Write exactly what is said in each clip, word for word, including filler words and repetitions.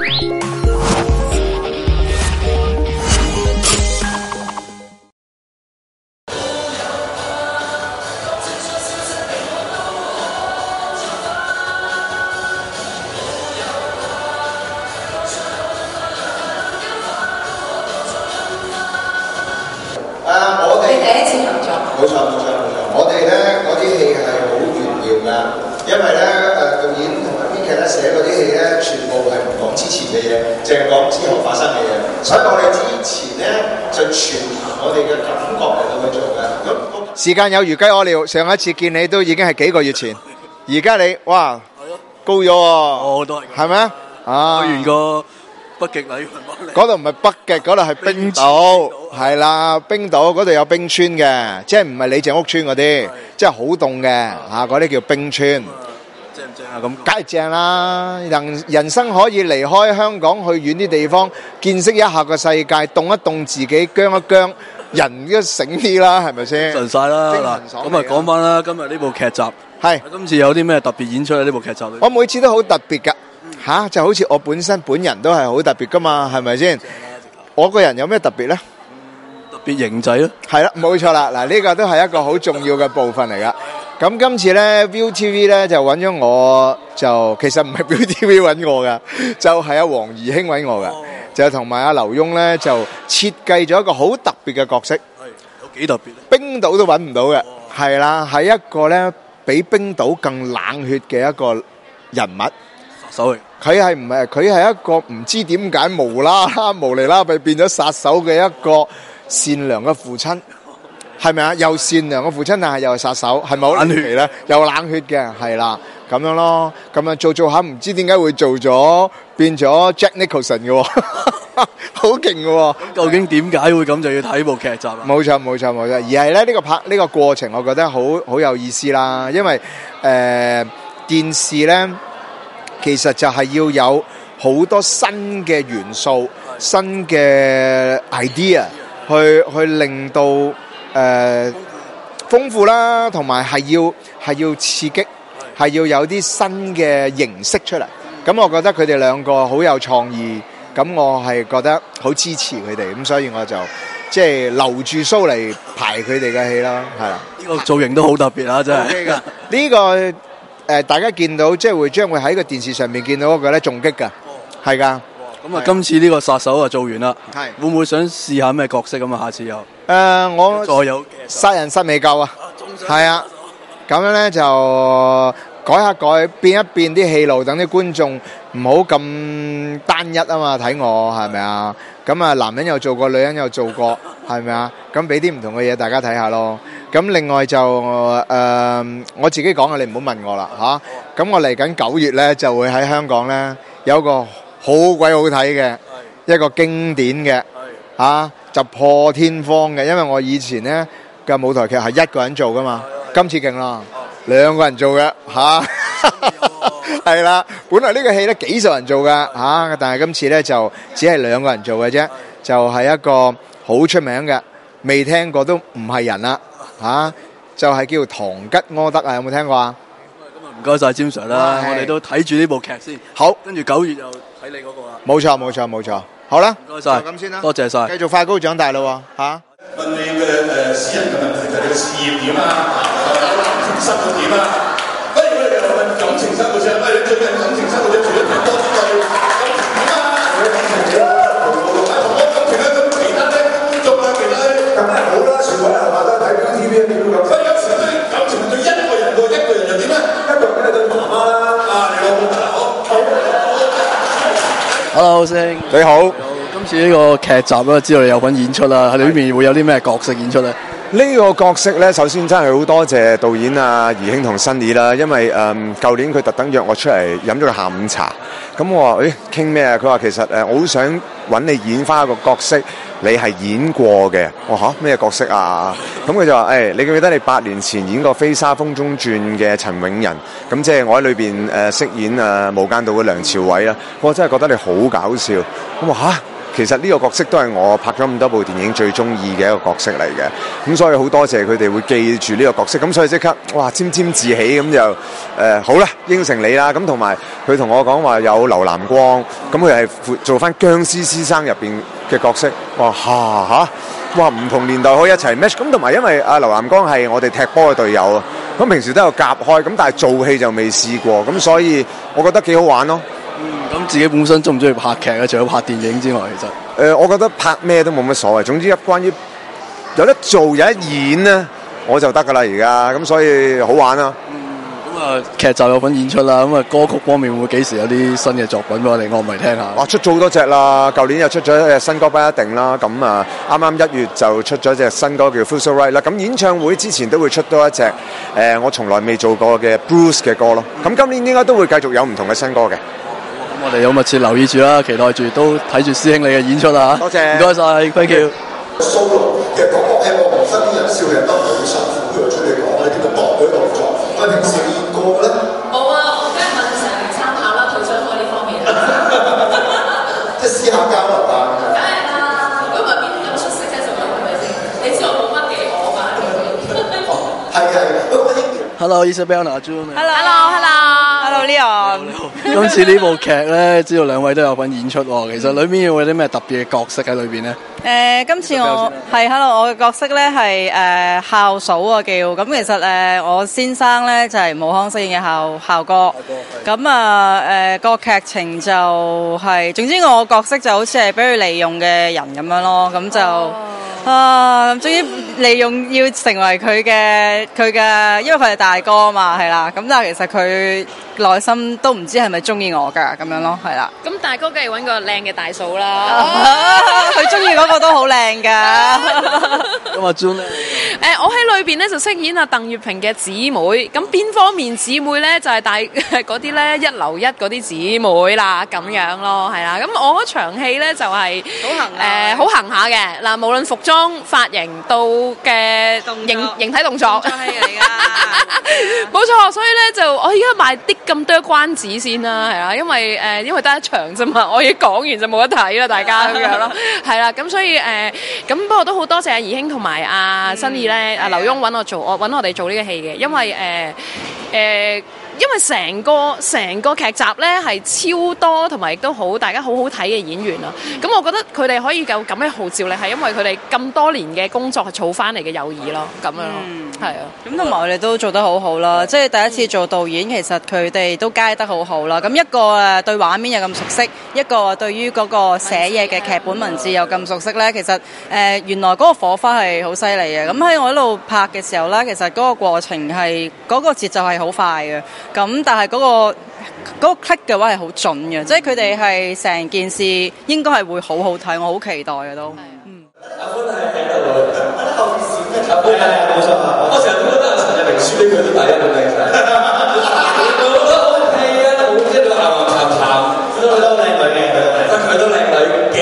冇錯冇錯冇錯，我哋咧嗰啲戲係好炫耀㗎，因為咧誒導演同埋編劇咧寫嗰啲戲咧，全部係唔講之前嘅嘢，淨係講之後發生嘅嘢，所以我哋之前咧就全憑我哋嘅感覺嚟到去做嘅。咁時間有如雞屙尿，上一次見你都已經係幾個月前，而家你哇高咗喎， 哦都係， 係咪啊？啊， 去完個北極禮嗰度唔係北極，嗰度係冰島，係啦，冰島嗰度有冰川嘅，即係唔係李鄭屋村嗰啲，即係好凍嘅嚇，嗰啲叫冰川。 正唔正啊？咁梗係正啦！人人生可以離開香港去遠啲地方，見識一下個世界，凍一凍自己，僵一僵，人都醒啲啦，係咪先？ 神曬啦！嗱，咁啊講翻啦，今日呢部劇集係今次有啲咩特別演出咧？呢部劇集我每次都好特別㗎。吓，就好似我本身本人都係好特別噶嘛，係咪先？我個人有咩特別咧？ 特別型仔咯， 係啦，冇錯啦。嗱，呢個都係一個好重要嘅部分嚟噶。咁今次咧 ，ViuTV 咧就揾咗我，就其實唔係 ViuTV 揾我噶，就係阿黃怡興揾我噶，就同埋阿劉墉咧就設計咗一個好特別嘅角色。 係有幾特別咧？ 冰島都揾唔到嘅，係啦，係一個咧比冰島更冷血嘅一個人物。 手嚟， 佢係唔係？佢係一個唔知點解無啦啦無厘啦被變咗殺手嘅一個善良嘅父親，係咪啊？又善良嘅父親，但係又係殺手，係咪好冷血咧？又冷血嘅，係啦，咁樣咯。咁啊做做下，唔知點解會做咗變咗 Jack Nicholson 嘅，好勁嘅。 究竟點解會咁？就要睇部劇集啦。 冇錯冇錯冇錯，而係咧呢個拍呢個過程，我覺得好好有意思啦。因為誒電視咧。其實就係要有好多新嘅元素、新嘅 idea 去去令到誒豐富啦，同埋係要係要刺激，係要有啲新嘅形式出嚟。咁我覺得佢哋兩個好有創意，咁我係覺得好支持佢哋，咁所以我就即係留住須嚟排佢哋嘅戲啦，係啦。 呢個造型都好特別啊，真係。 呢個誒，大家見到即係會將會喺個電視上面見到嗰個咧，重擊㗎，係㗎。 咁啊，今次呢個殺手啊做完啦， 係會唔會想試下咩角色咁啊？下次又誒，我再有殺人殺未夠啊，係啊，咁樣咧就改下改，變一變啲戲路，等啲觀眾唔好咁單一啊嘛，睇我係咪啊？咁啊，男人又做過，女人又做過，係咪啊？咁俾啲唔同嘅嘢大家睇下咯。咁另外就誒我自己講嘅，你唔好問我啦嚇。咁我嚟緊九月咧就會喺香港咧有個好鬼好睇嘅一個經典嘅嚇，就破天荒嘅，因為我以前咧嘅舞台劇係一個人做噶嘛，今次勁啦，兩個人做嘅嚇，係啦。本來呢個戲咧幾十人做嘅嚇，但係今次咧就只係兩個人做嘅啫，就係一個好出名嘅，未聽過都唔係人啦。吓，就係叫唐吉訶德啊，有冇聽過啊？ 咁啊，唔該晒詹 Sir 啦，我哋都睇住呢部劇先。 好， 跟住九月又睇你嗰個啦。 冇錯冇錯冇錯，好啦， 唔該晒， 就咁先啦， 多謝晒。 繼續快高長大咯喎，吓。 問你嘅誒私人嘅問題就係你嘅事業點啊？感情生活點啊？不如我哋又問感情生活先，喂，你最近感情生活咧除咗睇多之外，感情點啊？我感情啦，同我同我感情咧，咁其他咧工作啊，其他咧梗係好啦，全部人係話得睇 ViuTV 點樣？所以有時對感情對一個人喎，一個人又點咧？一個人梗係對媽媽啦，啊，你老母好，好，好。 Hello，星你好。 今次呢個劇集咧，知道你有份演出啦，喺裏面會有啲咩角色演出咧？ 呢個角色咧，首先真係好多謝導演啊、怡興同新意啦，因為誒舊年佢特登約我出嚟飲咗個下午茶，咁我話誒傾咩啊？佢話其實誒我好想揾你演翻一個角色，你係演過嘅。我嚇咩角色啊？咁佢就話誒，你記唔記得你八年前演過《飛沙風中轉》嘅陳永仁？咁即係我喺裏邊誒飾演誒無間道嘅梁朝偉啦。我真係覺得你好搞笑。咁話嚇。 其實呢個角色都係我拍咗咁多部電影最中意嘅一個角色嚟嘅。咁所以好多謝佢哋會記住呢個角色，咁所以即刻哇沾沾自喜咁就誒、呃、好啦，應承你啦。咁同埋佢同我講話有劉南光，咁佢係做翻僵屍師生入邊嘅角色。哇嚇嚇！哇唔同年代可以一齊 match。咁同埋因為阿劉南光係我哋踢波嘅隊友啊，咁平時都有夾開，咁但係做戲就未試過，咁所以我覺得幾好玩咯。 嗯，咁自己本身中唔中意拍劇啊？除咗拍電影之外，其實誒、 呃，我覺得拍咩都冇乜所謂。總之一關於有得做有得演咧，我就得噶啦而家，咁所以好玩啊。 咁啊，劇集有份演出啦，咁啊歌曲方面會幾時有啲新嘅作品俾我哋樂迷聽下？ 哇，出咗好多隻啦！舊年又出咗隻新歌不一定啦，咁啊啱啱一月就出咗隻新歌叫 Feel So Right 啦。咁演唱會之前都會出多一隻誒、呃、我從來未做過嘅 Blues 嘅歌咯。咁今年應該都會繼續有唔同嘅新歌嘅。 咁我哋有密切留意住啦，期待住都睇住師兄你嘅演出啦。 多謝， 唔該晒 thank you。 solo 其實講講喺我身邊人笑人都好辛苦，佢出嚟講你點樣度佢動作，我平時練過嘅咧。 冇啊，我梗係問成年參考啦，退商開呢方面。 即係私下交流啊。 梗係啦，如果唔係邊咁出色嘅做緊係咪先？你知我冇乜幾可嘛？ 係嘅，不過英年。 Hello Isabella June。 Hello，Hello，Hello Leon。 今次呢部劇咧，知道兩位都有份演出喎。其實裏面有冇啲咩特別嘅角色喺裏邊咧？ 誒、呃，今次我係 Hello，我嘅角色咧係誒校嫂啊叫。咁其實誒、呃、我先生咧就係、是、武康飾演嘅校校哥。咁啊誒個劇情就係、是，總之我角色就好似係俾佢利用嘅人咁樣咯。咁就、oh. 啊，總之利用要成為佢嘅佢嘅，因為佢係大哥啊嘛，係啦。咁但係其實佢內心都唔知係咪中意我㗎咁樣咯，係啦。 咁大哥梗係揾個靚嘅大嫂啦， 佢中意嗰個都好靚㗎。 咁阿 June 咧， 誒我喺裏邊咧就飾演阿鄧月平嘅姊妹，咁邊方面姊妹咧就係、是、大嗰啲咧一樓一嗰啲姊妹啦，咁樣咯，係啦。咁我嗰場戲咧就係好行誒好行下嘅嗱，無論服裝、髮型到嘅形形體動作， 動作戲嚟㗎， 冇錯。所以咧就我而家賣啲咁多關子先啦，係啦，因為誒、呃、因為得一場啫嘛，我已經講完就冇得睇啦，大家咁樣咯，係啦。咁所以誒咁、呃、不過都好多謝阿怡興同埋阿新意咧，阿劉墉揾我做，我揾我哋做呢個戲嘅，因為誒誒。呃呃因為成個成個劇集咧係超多同埋亦都好大家好好睇嘅演員啦，咁、嗯、我覺得佢哋可以有咁嘅號召力係因為佢哋咁多年嘅工作係儲翻嚟嘅友誼咯，咁樣咯，係、嗯、啊， 咁同埋我哋都做得好好啦，即係第一次做導演，其實佢哋都街得好好啦。咁一個誒對畫面又咁熟悉，一個對於嗰個寫嘢嘅劇本文字又咁熟悉咧，其實誒、呃、原來嗰個火花係好犀利嘅。咁喺我一路拍嘅時候咧，其實嗰個過程係嗰、嗰個節奏係好快嘅。咁但係嗰、嗰個嗰、嗰個 click 嘅話係好準嘅，即係佢哋係成件事應該係會好好睇，我好期待嘅都。嗯。 阿歡係喺度，後線嘅阿歡係冇錯啊！我成日都覺得陳日明輸俾佢都第一個靚仔。我覺得 OK 啊，好即係佢鹹鹹鹹鹹，佢都靚女嘅，佢都靚女嘅，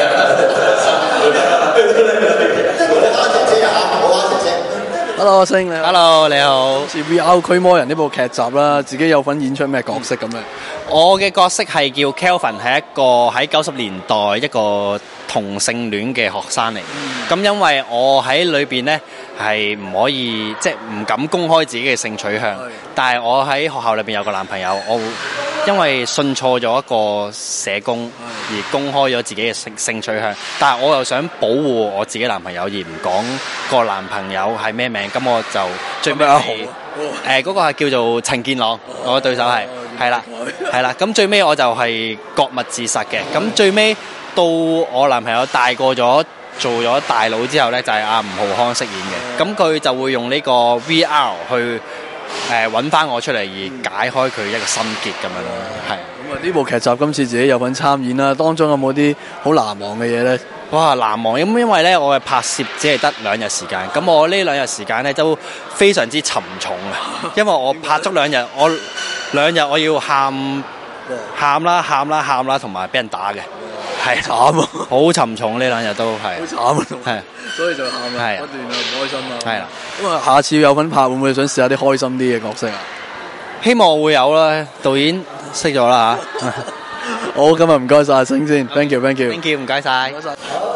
佢都靚女嘅。我哋蝦姐姐啊，我蝦姐姐。 Hello 阿星你好。 Hello 你好。 似《V R 驅魔人》呢部劇集啦，自己有份演出咩角色咁咧？ 我嘅角色係叫 Kelvin， 係一個喺九十年代一個同性戀嘅學生嚟。咁、嗯、因為我喺裏邊呢係唔可以即係唔敢公開自己嘅性取向，但係我喺學校裏邊有個男朋友，我因為信錯咗一個社工而公開咗自己嘅性性取向，但係我又想保護我自己男朋友而唔講個男朋友係咩名，咁我就最尾係誒嗰個係叫做陳健朗，我嘅對手係係啦係啦，咁最尾我就係割脈自殺嘅。咁最尾到我男朋友大個咗做咗大佬之後呢，就係阿吳浩康飾演嘅，咁佢就會用呢個 V R 去誒揾翻我出嚟，而解開佢一個心結咁樣咯，係。 咁啊呢部劇集今次自己有份參演啦，當中有冇啲好難忘嘅嘢呢？ 哇，難忘咁，因為咧我嘅拍攝只係得兩日時間，咁我呢兩日時間咧都非常之沉重啊！因為我拍足兩日，我兩日我要喊喊啦、喊啦、喊啦，同埋俾人打嘅，係慘啊！ 好沉重呢兩日都係， 好慘啊！ 係， 所以就喊啦， 係不斷啊，唔開心啊！ 係啦， 咁啊，下次有份拍會唔會想試下啲開心啲嘅角色啊？ 希望會有啦，導演識咗啦嚇。 好，今日唔該晒阿星先 ，thank you，thank you。 Thank you，唔該晒。 唔該晒。